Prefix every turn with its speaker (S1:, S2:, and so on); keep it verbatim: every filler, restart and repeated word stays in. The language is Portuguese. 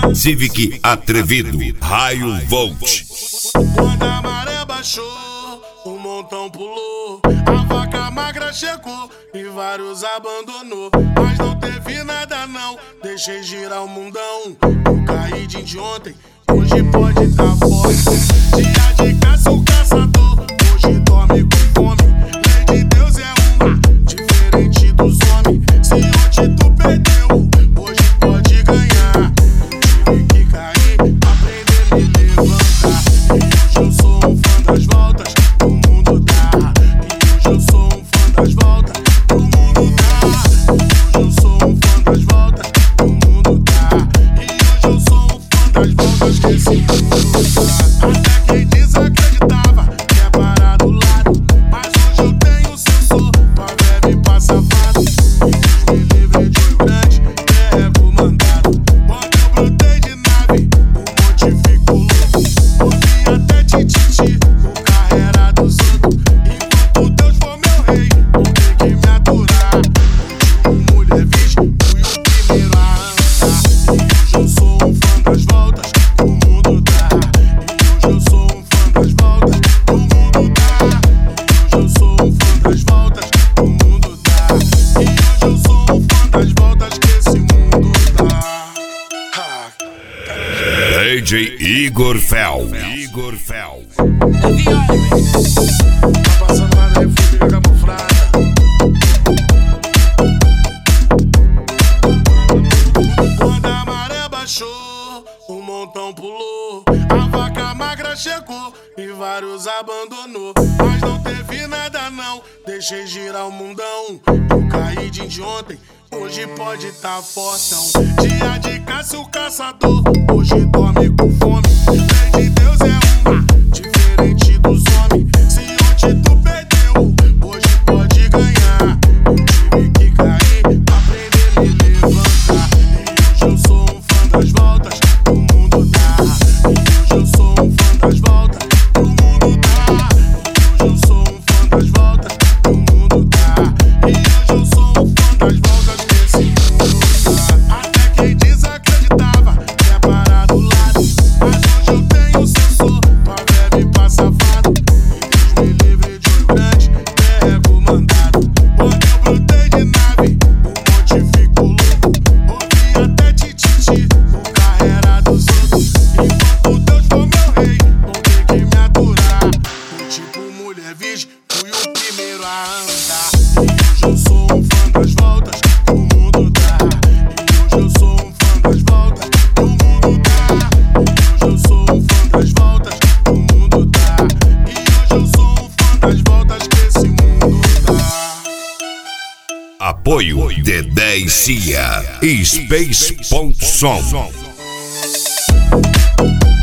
S1: Civic atrevido, raio Volt.
S2: Quando a maré baixou, um montão pulou, a vaca magra chegou e vários abandonou. Mas não teve nada não, deixei girar o mundão. Eu caí de ontem, hoje pode tá forte. Dia de caça o caçador, hoje dorme com fome. Lei de Deus é uma, diferente dos homens. Se ontem tu perdeu, hoje pode ganhar. Tive que cair, aprender a me levantar. E hoje eu sou um fã das voltas, o mundo dá. E hoje eu sou um fã das voltas, o mundo dá. E hoje eu sou um fã das voltas, o mundo dá. E hoje eu sou um fã das voltas que esse mundo dá. Até quem desacreditava que é parar do lado, mas hoje eu tenho sensor pra bebe pra safado. E Deus me livre de um grande pego mandado. Quando eu brotei de nave, o monte ficou louco. Ouvi até tititi, o carro era dos outros. Enquanto Deus for meu rei, vou ter que me aturar. Tipo mulher virgem, fui o primeiro a andar. E hoje eu sou um fã das voltas, o mundo dá. E hoje eu sou um fã das voltas, o mundo dá. E hoje eu sou um fã das voltas, o mundo dá. E hoje eu sou um fã das voltas que esse mundo dá. Ha.
S1: D J Igor Fel. Igor Fel.
S2: Tá passando lá na refúgio camuflada. Quando a maré baixou, um montão pulou, a vaca magra chegou e vários abandonou. Mas não teve nada não, deixei girar o mundão. Eu caí de ontem, hoje pode tá fortão. Dia de caça o caçador, hoje dorme com fome. Lei de Deus é uma, diferente dos homens. Se ontem tu perdeu, hoje pode ganhar. Eu tive que cair, aprender a me levantar. E hoje eu sou um fã das voltas, o mundo dá. E hoje eu sou um fã das voltas, o mundo dá. E hoje eu sou um fã das voltas, o mundo dá. E hoje eu sou um fã das voltas que esse mundo dá. Até quem desacreditava que é parar do lado, mas hoje eu tenho sensor pra bebe pra safado. E Deus me livre de um grande pego mandado. Quando eu brotei de nave, o monte ficou louco. Ouvi até tititi, o carro era dos outros. Enquanto Deus for meu rei, vou ter que me aturar. Eu tipo mulher virgem, fui o primeiro a andar. E hoje eu sou um fã das voltas, o mundo dá. E hoje eu sou um fã das voltas, o mundo dá. E hoje eu sou um fã das voltas, o mundo dá. E hoje eu sou um fã das voltas que esse mundo dá.
S1: Apoio Dedé e Cia. Space ponto som.